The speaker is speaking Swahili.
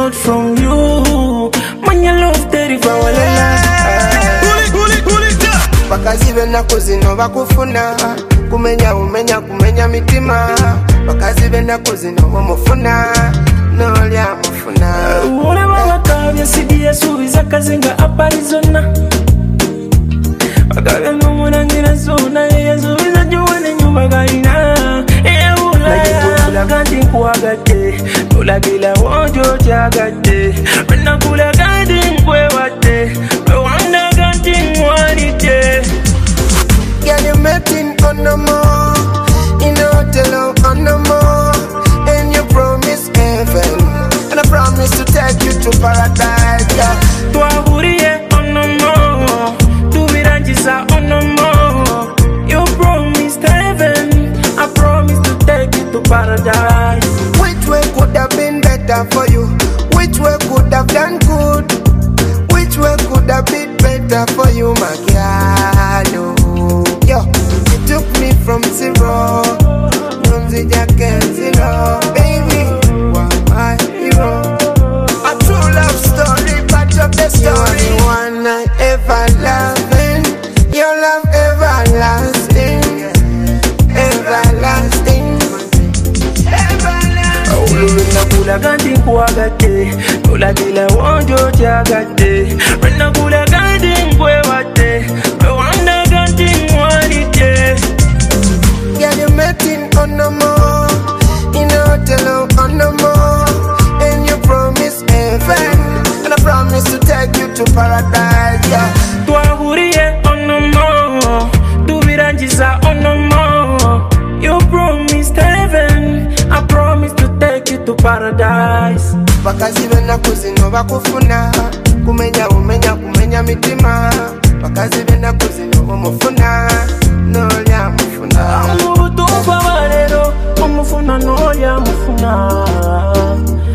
lot from you. Man, your love terrify walala. Bakazi bena kuzino bakufuna. Kumenya mitima. Bakazi bena kuzino mufuna. Nolya mufuna. Ule wakavya sidia suiza kazinga Arizona. Wakavya numunangira zona. Yezuiza juwane nyumba garina. Ulaya ganti kuagate. Ulagila wojo jagate. Wena kula ganti kwewate. Wanda ganti mwanite. Girl, you making on the more. In a hotel on the more. And you promise heaven. And I promise to take you to paradise, yeah. Tua hurie on the more. Tu viranjisa on the more. You promised heaven. I promise to take you to paradise. Which way could have been better for you? Which way could have done good? Which way could have been better for you, my girl? Yo, you took me from zero. Don't see jacket zero. Baby, why my hero? A true love story, part of the story. You are the one I ever loving. Your love everlasting. Everlasting. Wena kula ganti kuagate. Ulagila wojo jagate. Wena kula ganti kwewate. Wanda ganti mwanite. Girl, you making on the more. In a hotel on the more. And you promise heaven. And I promise to take you to paradise, yeah. Tua hurie on the more. Tu viranjisa on the more. You promised heaven. I promise to take you to paradise. Bakazi bena kuzino bakufuna. Kumenya mitima. Bakazi bena kuzino mufuna. Nolya mufuna. Umubutumva barero. Umufuna nolya mufuna.